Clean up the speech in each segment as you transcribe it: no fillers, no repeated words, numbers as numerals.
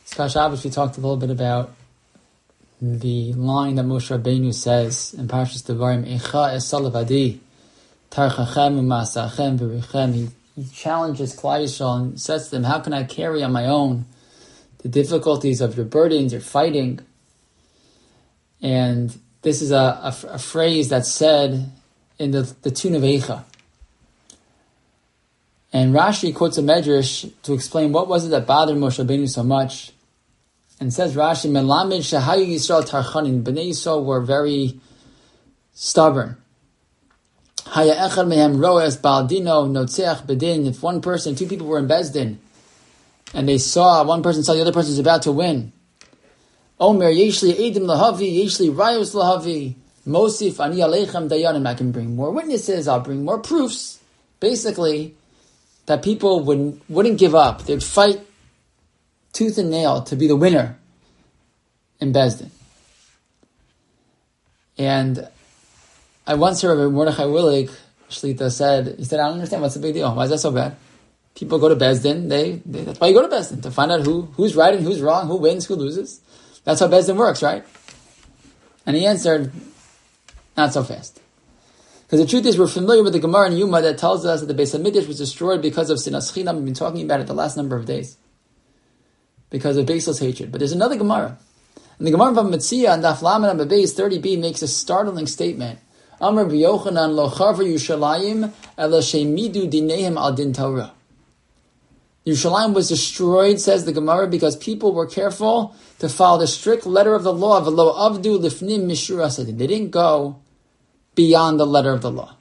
Scott Shabbos, we talked a little bit about the line that Moshe Rabbeinu says in Parshas Devarim, Eicha es salavadi, tarchachem u'masachem v'richem. He challenges Klal Yisrael and says to them, how can I carry on my own the difficulties of your burdens, your fighting? And this is a phrase that's said in the tune of Eicha. And Rashi quotes a medrash to explain what was it that bothered Moshe Rabbeinu so much. And says Rashi, Melamed shehayu Yisrael tarchanin. Bnei Yisrael were very stubborn. Haya echad mehem roes baldino notzeach bedin. If one person, two people were in Bezdin, and one person saw the other person is about to win. Omer yeshli edim lahavi, yeshli rayos lahavi. Mosif ani aleichem dayanim. I can bring more witnesses. I'll bring more proofs. Basically, that people wouldn't give up. They'd fight tooth and nail to be the winner in Bezdin. And I once heard Rabbi Mordechai Willig, Shlita, said, I don't understand, what's the big deal? Why is that so bad? People go to Bezdin, that's why you go to Bezdin, to find out who's right and who's wrong, who wins, who loses. That's how Bezdin works, right? And he answered, not so fast. Because the truth is, we're familiar with the Gemara in Yuma that tells us that the Beis HaMikdash was destroyed because of Sinas Chinam. We've been talking about it the last number of days. Because of baseless hatred. But there's another Gemara. And the Gemara from Metzia and Daf Lamed Amud Beis 30b makes a startling statement. Amar b'Yochanan lo charva Yushalayim ela shemidu dinehem al din Torah. Yerushalayim was destroyed, says the Gemara, because people were careful to follow the strict letter of the law. V'lo avdu lifnim mishur asadin. They didn't go beyond the letter of the law.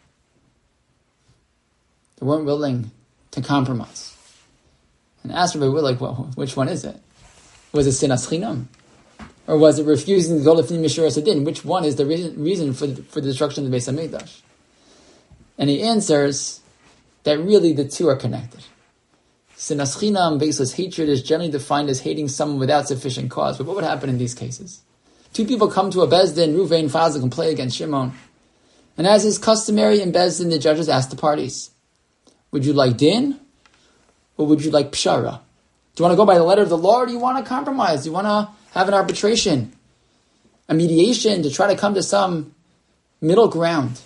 They weren't willing to compromise. And asked Rabbi Willig, well, which one is it? Was it Sinas Chinam? Or was it refusing to go Lifnim Mishur Asadin? Which one is the reason for the destruction of the Beis HaMikdash? And he answers that really the two are connected. Sinas Chinam, baseless hatred, is generally defined as hating someone without sufficient cause. But what would happen in these cases? Two people come to a Bezdin, Ruvain, Fazak, and play against Shimon. And as is customary in Bezdin, the judges ask the parties, would you like din? Or would you like pshara? Do you want to go by the letter of the law, or do you want to compromise? Do you want to have an arbitration, a mediation, to try to come to some middle ground?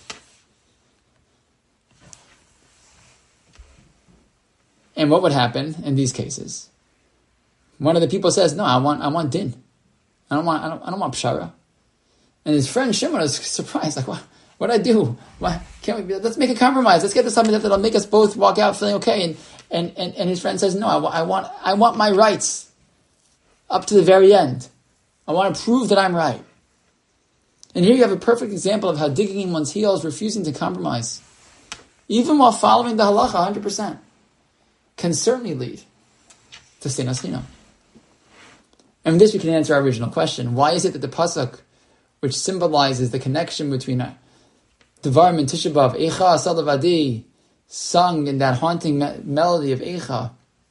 And what would happen in these cases? One of the people says, "No, I want din. I don't want pshara." And his friend Shimon is surprised, like, what do I do? Why can't we? Let's make a compromise. Let's get to something that'll make us both walk out feeling okay. And his friend says, no, I want my rights up to the very end. I want to prove that I'm right. And here you have a perfect example of how digging in one's heels, refusing to compromise, even while following the halacha 100%, can certainly lead to sinas chinam. And with this we can answer our original question. Why is it that the pasuk, which symbolizes the connection between Devarim and Tisha B'Av, Eicha Salavadi, sung in that haunting melody of Eicha,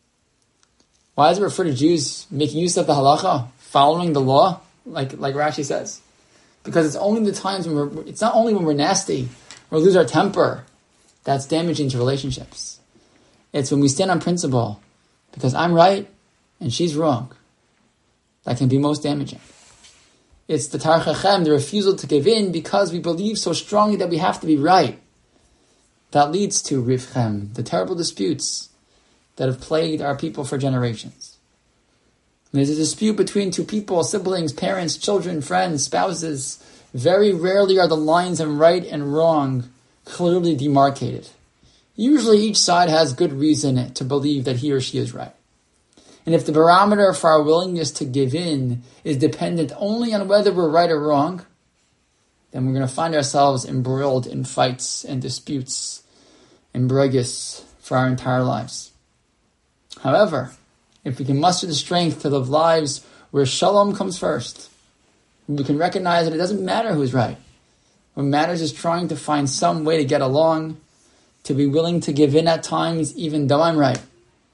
why does it refer to Jews making use of the halacha, following the law, like Rashi says? Because it's only the times when it's not only when we're nasty or lose our temper that's damaging to relationships. It's when we stand on principle, because I'm right and she's wrong, that can be most damaging. It's the tarchachem, the refusal to give in because we believe so strongly that we have to be right, that leads to rivchem, the terrible disputes that have plagued our people for generations. And there's a dispute between two people, siblings, parents, children, friends, spouses. Very rarely are the lines of right and wrong clearly demarcated. Usually each side has good reason to believe that he or she is right. And if the barometer for our willingness to give in is dependent only on whether we're right or wrong, then we're going to find ourselves embroiled in fights and disputes and bregus for our entire lives. However, if we can muster the strength to live lives where shalom comes first, we can recognize that it doesn't matter who's right. What matters is trying to find some way to get along, to be willing to give in at times even though I'm right.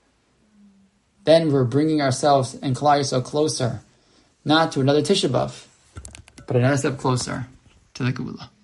Then we're bringing ourselves and Klal Yisrael closer, not to another Tisha B'Av, but another step closer to the Geula.